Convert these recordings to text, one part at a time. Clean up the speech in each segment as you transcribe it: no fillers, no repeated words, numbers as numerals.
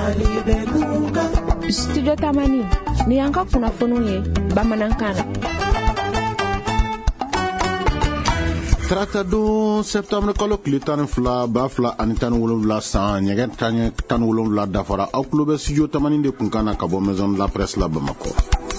Studio Tamani ni an ka kunnafoniw ye bamanankan na. Tarata don septembre kalo tile 12 2017 san ɲɛgɛn 17 dafara aw tulo bɛ studio Tamani de kun kan na ka bɔ maison de la presse la Bamako.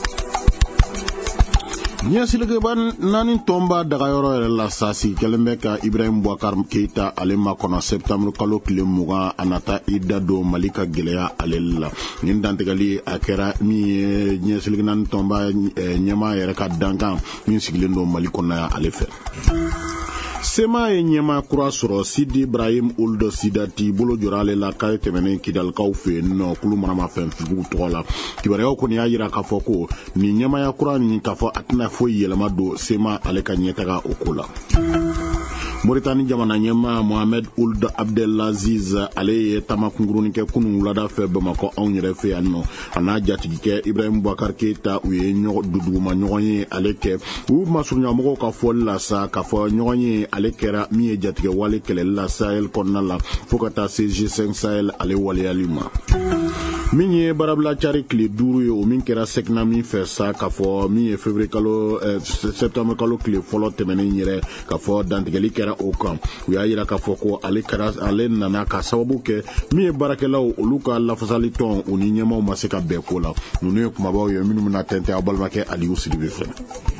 Ɲɛsiligɛba naani tɔnba dagayɔrɔ yɛrɛ la sasi kɛlen bɛ ka Ibrahim Boubacar Keita ale ma kɔnɔ septembre kalo tile 20 a nata i da don Mali ka gɛlɛya ale la. Nin dantigɛli a kɛra min ye ɲɛsiligɛ naani tɔnba ɲɛma yɛrɛ ka dankan min sigilen don Mali kɔnɔ ale fɛ. Sema ye ɲɛma kura sɔrɔ Sidi Ibrahim Ould Sidati bolo jɔra ale la k'a ye tɛmɛnen Kidalikaw fɛ nɔ kulu maramafɛn figiw tɔgɔ la. Kibaruyaw kɔni y'a jira k'a fɔ ko nin ɲɛmaya kura nin k'a fɔ a tɛna foyi yɛlɛma don Sema ale ka ɲɛtaga o ko la. Mauritanie jamana ɲɛma Mohamed Ould Abdelaziz ale ye tamakungurunin kɛ kunun wulada fɛ Bamako anw yɛrɛ fɛ yan nɔ a n'a jatigikɛ Ibrahim Boubacar Keita u ye duduguma ɲɔgɔn ye ale kɛ u masurunyamɔgɔw ka fɔli la sa k'a fɔ ɲɔgɔn ye ale kɛra min ye jatigɛ wale kɛlɛli la Sahel kɔnɔna la fo ka taa se G5 Sahel ale waleyali ma. Min ye barabila cari tile 5 ye o min kɛra Sekna min fɛ sa k'a fɔ min ye septembre kalo tile fɔlɔ tɛmɛnen yɛrɛ k'a fɔ dantigɛli kɛra o kan u y'a jira k'a fɔ ko ale nana ka sababu kɛ min ye baarakɛlaw olu ka lafasali tɔn u ni ɲɛmaw ma se ka bɛn ko la ninnu ye kumabaw ye minnu bɛna tɛntɛn aw balimakɛ Aliyu Sidibe fɛ.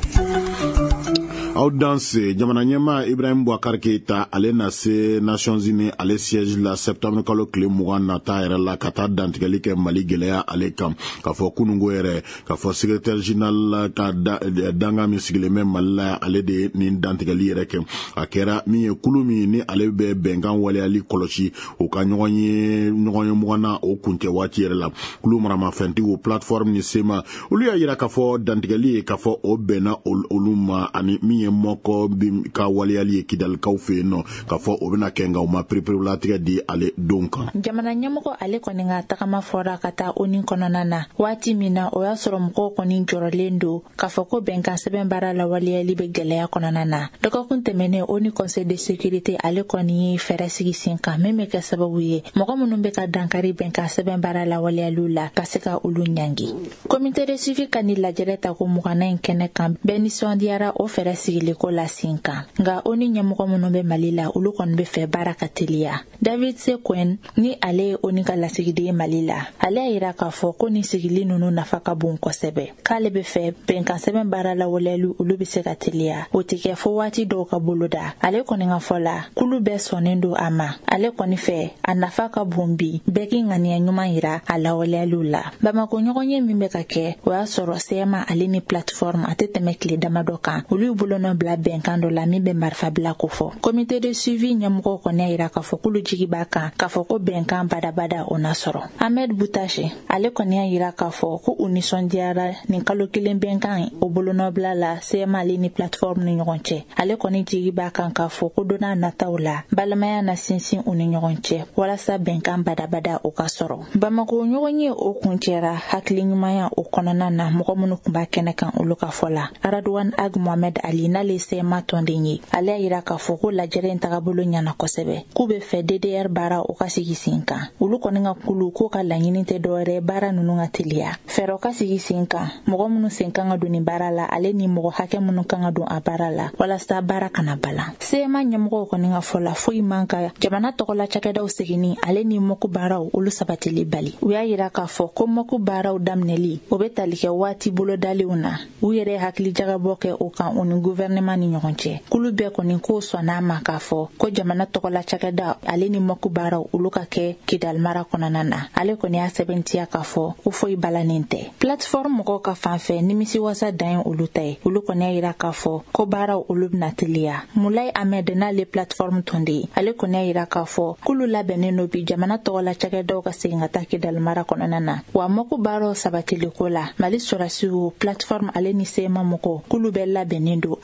Aw danse jamana ɲɛma Ibrahim Boubacar Keita ale na se Nations Unies ale siège la septembre kalo tile 20 nata yɛrɛ la ka taa dantigɛli kɛ Mali gɛlɛya ale kan k'a fɔ kunungo yɛrɛ k'a fɔ secrétaire général ka danga min sigilen bɛ Mali la ale de ye nin dantigɛli yɛrɛ kɛ a kɛra min ye kulu min ni ale bɛ bɛnkan waleyali kɔlɔsi o ka ɲɔgɔn ye mugan na o kuncɛ waati yɛrɛ la kulu maramafɛntigiw plateforme ni Sema olu y'a jira k'a fɔ dantigɛli ye k'a fɔ o bɛnna olu ma ani min ye mɔkɔ ka waleyali ye Kidalikaw fɛ yen nɔ k'a fɔ o bɛna kɛ nka o ma pereperelatigɛ di ale don kan. Jamana ɲɛmɔgɔ ale kɔni ka tagama fɔra ka taa ONU kɔnɔna na waati min na o y'a sɔrɔ mɔgɔw kɔni jɔrɔlen don k'a fɔ ko bɛnkan sɛbɛn baara la waleyali bɛ gɛlɛya kɔnɔna na. Dɔgɔkun tɛmɛnen ONU Conseil de sécurité ale kɔni ye fɛɛrɛ sigi sen kan min bɛ kɛ sababu ye mɔgɔ minnu bɛ ka dankari bɛnkan sɛbɛn baara la waleyaliw la ka se ka olu ɲangi. Comité de suivi ka ni lajɛrɛ ta ko 20 kɛnɛ kan bɛɛ nisɔndiyara o fɛɛrɛ sigili ko la sinkan nga ONU ɲɛmɔgɔ minnu bɛ Mali la olu kɔni bɛ fɛ baara ka teliya. David Sekwen ni ale ye ONU ka lasigiden ye Mali la ale y'a jira k'a fɔ ko ni sigili ninnu nafa ka bon kosɛbɛ k'ale bɛ fɛ bɛnkan sɛbɛn baara la waleyali olu bɛ se ka teliya o tɛ kɛ fo waati dɔw ka boloda. Ale kɔni ka fɔ la kulu bɛɛ sɔnnen don a ma ale kɔni fɛ a nafa ka bon bi bɛɛ k'i ŋaniya ɲuman yira a la waleyaliw la. Bamako ɲɔgɔn ye min bɛ ka kɛ o y'a sɔrɔ Sema ale ni plateforme a tɛ tɛmɛ tile damadɔ kan olu y'u bolonɔ bila bɛnkan dɔ la min bɛ marifa bila ko fɔ. Comité de suivi ɲɛmɔgɔw kɔni y'a jira k'a fɔ k'olu jigi b'a kan k'a fɔ ko bɛnkan badabada o na sɔrɔ. Ahmed Boutache ale kɔni y'a jira k'a fɔ ko u nisɔndiyara nin kalo kelen bɛnkan o bolonɔ bila la Sema ale ni plateforme ni ɲɔgɔn cɛ ale kɔni jigi b'a kan k'a fɔ ko donna nataw la balimaya na sinsin u ni ɲɔgɔn cɛ walasa bɛnkan badabada o ka sɔrɔ. Bamako ɲɔgɔn ye o kuncɛra hakili ɲumanya o kɔnɔna na mɔgɔ minnu tun b'a kɛnɛ kan olu ka fɔ la. Radwan Ag Mohamed Ali n'ale Sema tɔnden ye ale y'a jira k'a fɔ ko lajɛrɛ in tagabolo ɲana kosɛbɛ k'u bɛ fɛ DDR baara o ka sigi sen kan olu kɔni ka kulu k'o ka laɲini tɛ dɔwɛrɛ baara ninnu ka teliya fɛɛrɛ ka sigi sen kan mɔgɔ minnu sen kan ka don ni baara la ale ni mɔgɔ hakɛ minnu kan ka don a baara la walasa baara kana balan. Sema ɲɛmɔgɔw kɔni ka fɔ la foyi man ka jamana tɔgɔla cakɛdaw seginni ale ni mɔku baaraw olu sabatili bali u y'a jira k'a fɔ ko mɔku baaraw daminɛli o bɛ tali kɛ waati bolodalenw na u yɛrɛ hakili jagabɔ kɛ o kan u ni gouvernement ni ɲɔgɔn cɛ kulu bɛɛ kɔni ko sɔnna ma k'a fɔ ko jamana tɔgɔla cakɛda ale ni mɔku baaraw olu ka kɛ Kidal mara kɔnɔna na ale kɔni y'a sɛbɛntiya k'a fɔ ko foyi balanin tɛ. Plateforme mɔgɔw ka fanfɛ nimisi wasa dan ye olu ta ye olu kɔni y'a jira k'a fɔ ko baaraw olu bɛna teliya. Mulai Ahmed n'ale plateforme tɔnden ye ale kɔni y'a jira k'a fɔ kulu labɛnnen no bi jamana tɔgɔla cakɛdaw ka segin ka taa Kidal mara kɔnɔna na wa mɔku baaraw sabatiliko la Mali sɔrasiw plateforme ale ni Sema mɔgɔw kulu bɛɛ labɛnnen do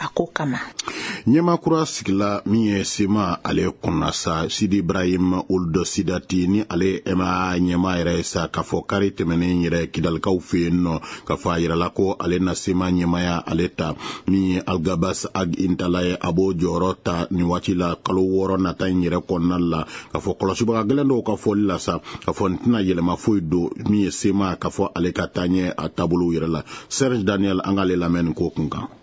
a ko kama. Nyemakura sigila min ye sema ale kɔnɔnasa Sidi Ibrahim Ould Sidati ni ale ema ɲɛma yɛrɛ sa k'a fɔ kari tɛmɛnen yɛrɛ kidalikaw fɛ yen nɔ k'a fɔ a yirala ko ale na sema ɲɛmaya ale ta min ye Algabas Ag Intala ye a b'o jɔyɔrɔ ta nin waati la kalo 6 nata in yɛrɛ kɔnɔna la k'a fɔ kɔlɔsibaga gɛlɛn dɔw ka fɔli la sa k'a fɔ n tɛna yɛlɛma foyi don min ye sema k'a fɔ ale ka taa ɲɛ a taabolo yɛrɛ la. Serge Daniel an k'ale lamɛn nin ko kun kan.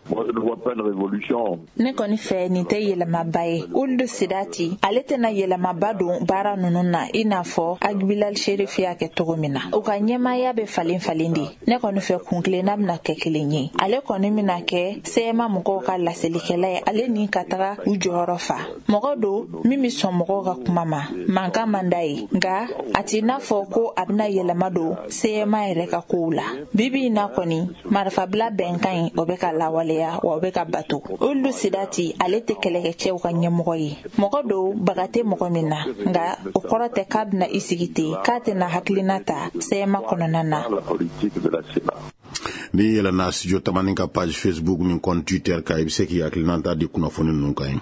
Ne kɔni fɛ nin tɛ yɛlɛmaba ye. Ould Sidati ale tɛna yɛlɛmaba don baara ninnu na i n'a fɔ Agbilal Sheriff y'a kɛ cogo min na. U ka ɲɛmaaya bɛ falen de. Ne kɔni fɛ kunkilenna bɛna kɛ kelen ye. Ale kɔni bɛna kɛ CMA mɔgɔw ka laselikɛla ye. Ale ni ka taga u jɔyɔrɔ fa. Mɔgɔ don min bɛ sɔn mɔgɔw ka kuma ma. Mankan man d'a ye. Nka a t'i n'a fɔ ko a bɛna yɛlɛma don CMA yɛrɛ ka kow la. Bibi in na kɔni marifabila bɛnkan o bɛ ka lawaleya wa o bɛ ka bato. Ould Sidati ale tɛ kɛlɛkɛcɛw ka ɲɛmɔgɔ ye. Mɔgɔ don baga tɛ mɔgɔ min na nka o kɔrɔ tɛ k'a bɛna i sigi ten k'a tɛna hakilina ta CMA kɔnɔna na. Ni yɛlɛna studio tamani ka page Facebook ni compte Twitter ka i bɛ se k'i hakilina ta di kunnafoni ninnu kan.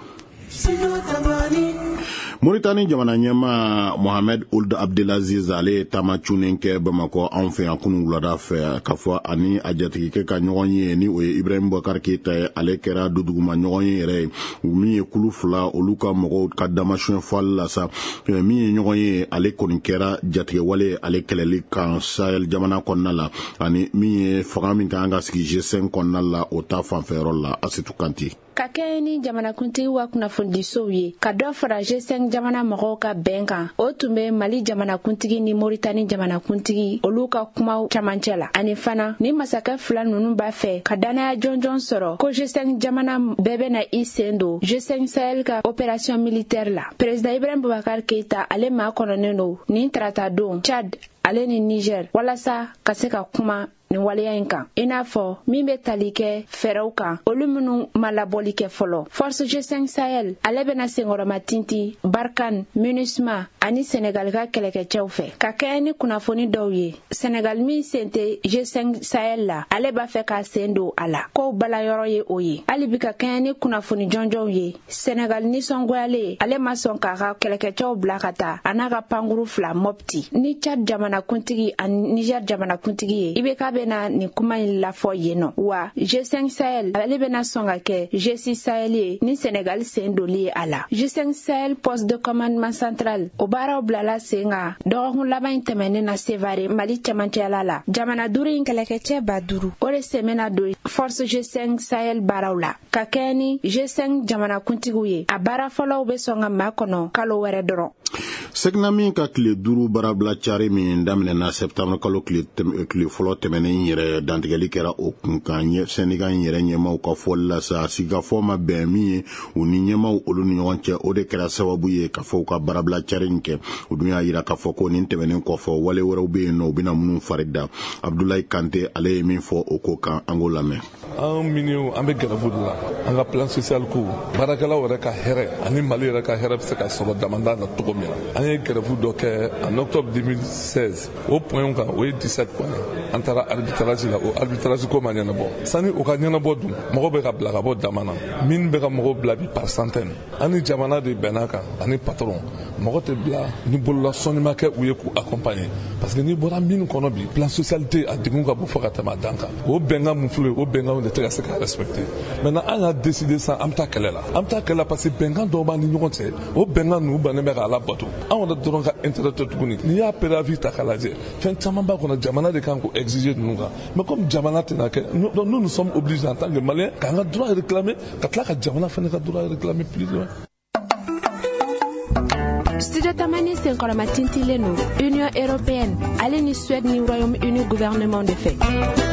Mauritanie jamana ɲɛma Mohamed Ould Abdelaziz ale taama cunen kɛ Bamako anw fɛ yan kunun wulada fɛ k'a fɔ ani a jatigikɛ ka ɲɔgɔn ye ni o ye Ibrahim Boubacar Keita ye ale kɛra duduguma ɲɔgɔn ye yɛrɛ min ye kulu fila olu ka mɔgɔw ka damasiyɛn fɔli la sa min ye ɲɔgɔn ye ale kɔni kɛra jatigɛwale ale kɛlɛli kan Sahel jamana kɔnɔna la ani min ye fanga min kan ka sigi G5 kɔnɔna la o ta fanfɛyɔrɔ la Asitu Kanti. Ka kɛ ni jamanakuntigi wa kunnafonidisow ye ka dɔ fara G5 jamana mɔgɔw ka bɛn kan o tun bɛ Mali jamanakuntigi ni Mauritanie jamanakuntigi olu ka kumaw camancɛ la ani fana ni masakɛ fila ninnu b'a fɛ ka danaya jɔnjɔn sɔrɔ ko G5 jamana bɛɛ bɛna i sen don G5 Sahel ka opération militaire la. Président Ibrahim Boubacar Keita ale maa kɔnɔnen don nin tarata don Tchad ale ni Niger walasa ka se ka kuma ni waleya in kan i n'a fɔ min bɛ tali kɛ fɛɛrɛw kan olu minnu ma labɔli kɛ fɔlɔ. Force G5 Sahel ale bɛna senkɔrɔma tinti Barkhane, MINUSMA ani Senegal ka kɛlɛkɛcɛw fɛ ka kɛ ni kunnafoni dɔw ye. Senegal min sen tɛ G5 Sahel la ale b'a fɛ k'a sen don a la kow balayɔrɔ ye o ye. Hali bi ka kɛ ni kunnafoni jɔnjɔnw ye Senegal nisɔngoyalen ale ma sɔn k'a ka kɛlɛkɛcɛw bila ka taa a n'a ka pankuru fila Mopti. Ni Tchad jamanakuntigi ani Niger jamanakuntigi ye i bɛ k'a bɛna nin kuma in lafɔ yen nɔ wa G5 Sahel ale bɛna sɔn ka kɛ G6 Sahel ye ni Senegal sen doli ye a la. G5 Sahel poste de commandement central o baaraw bilala sen kan dɔgɔkun laban in tɛmɛnen na Sevare Mali cɛmancɛla la. Jamana duuru in kɛlɛkɛcɛ 5000 o de sɛmɛna don Force G5 Sahel baaraw la ka kɛ ni G5 jamanakuntigiw ye. A baara fɔlɔw bɛ sɔn ka maa kɔnɔ kalo wɛrɛ dɔrɔn. Segna min ka tile 5 barabila cari min daminɛna septembre kalo tile fɔlɔ tɛmɛnen yɛrɛ dantigɛli kɛra o kunkan Senegal yɛrɛ ɲɛmaw ka fɔli la sa sigikafɔ ma bɛn min ye u ni ɲɛmaw olu ni ɲɔgɔn cɛ o de kɛra sababu ye ka fɔ u ka barabila cari in kɛ u dun y'a yira k'a fɔ ko nin tɛmɛnen kɔfɛ wale wɛrɛw bɛ yen nɔ u bɛna minnu fari da. Abdoulaye Kante ale ye min fɔ o ko kan an k'o lamɛn. An minnu an bɛ gɛrɛfu de la an ka plan social ko baarakɛlaw yɛrɛ ka hɛrɛ ani Mali yɛrɛ ka hɛrɛ bɛ se ka sɔrɔ damanda la cogo min na. An ye gɛrɛfu dɔ kɛ en octobre 2016 o point kan o ye 17 points an taara arbitrage la o arbitrage ko ma ɲɛnabɔ sani o ka ɲɛnabɔ dun mɔgɔ bɛ ka bila ka bɔ dama na min bɛ ka mɔgɔ bila bi par centaine ani jamana de bɛnna kan ani patron mɔgɔ tɛ bila ni bolola sɔnni ma kɛ u ye k'u accompagner parce que ni bɔra min kɔnɔ bi plan socialité a degun ka bon fo ka tɛmɛ a dan kan o bɛnkan mun filɛ o bɛnkan de tɛ ka se ka respecter maintenant an y'a décider sisan an bɛ taa kɛlɛ la an bɛ taa kɛlɛ la parce que bɛnkan dɔw b'an ni ɲɔgɔn cɛ o bɛnkan ninnu bannen bɛ k'a labato anw yɛrɛ dɔrɔn ka intérêt tɛ tuguni n'i y'a préavis ta k'a lajɛ fɛn caman b'a kɔnɔ jamana de kan k'o exiger ninnu kan mais comme jamana tɛna kɛ nous sommes obligés en tant que Maliens k'an ka droit réclamer ka tila ka jamana fana ka droit réclamer plus loin. Studio Tamani senkɔrɔma tintilen no Union Européenne ale ni Suède ni Royaume-Uni gouvernement de fait.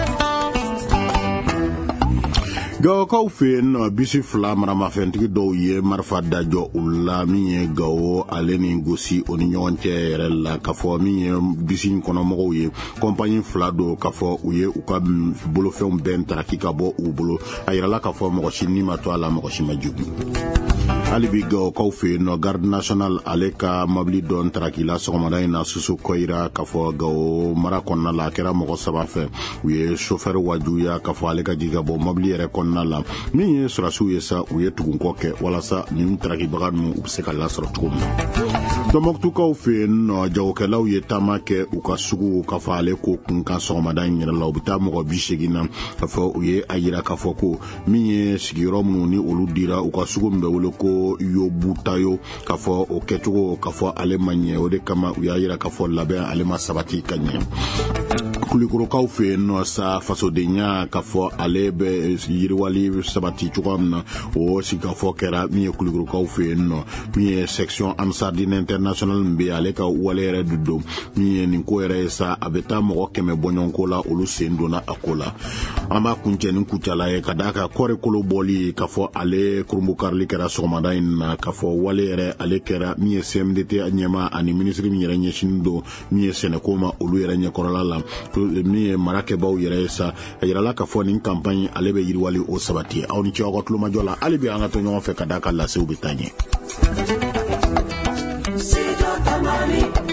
Gawokaw fɛ yen nɔ bisi fila maramafɛntigi dɔw ye marifa dajɔ u la min ye Gawo ale ni Gosi o ni ɲɔgɔn cɛ yɛrɛ la k'a fɔ min ye bisi kɔnɔmɔgɔw ye kɔnpanyi fila don k'a fɔ u ye u ka bolofɛnw bɛɛ ntaraki ka bɔ u bolo a yirala k'a fɔ mɔgɔ si ni ma to a la mɔgɔ si ma jugu. alibi go kaw fe no garde national aleka mabli don trakila sogomada ina susu koira kafo go mara konna la kera mo saba fe wiye chauffeur wajuya kafo aleka jiga bo mabli re konna la mi surasu yesa wiye tugun koke wala sa nim traki baganu ubseka la sura tukum domoktu kaw fe no jawo ke law ye tamake ukasugu kafo aleko kunka sogomada ina la ubita mo bishegina kafo wiye ayira kafo ko mi sigiro mu ni oludira ukasugu mbe woloko yo butayo kafo o ketugo kafo alemanye o de kama uyayira kafo labe alema sabati kanye kulikuro kaw fe no sa faso de nya kafo alebe yiriwali sabati chukamna o sikafo kera mi kulikuro kaw fe no mi section Ansardine International mbe aleka walere dudo mi ni ko era sa abeta mo keme bonyon kola olu sendona akola ama kunjeni kutala e kadaka kore kolo boli kafo ale kurumbukarli kera somada in kafo walere ale kera mi CMDT anyema ani ministry mi yere nyeshindo mi senekoma olu yere nyekorola la mi marake baw yere sa yere la kafo ni campagne alebe yirwali o sabati awni ci ogot luma jola alibi anga to nyon fe kadaka la se ubitanye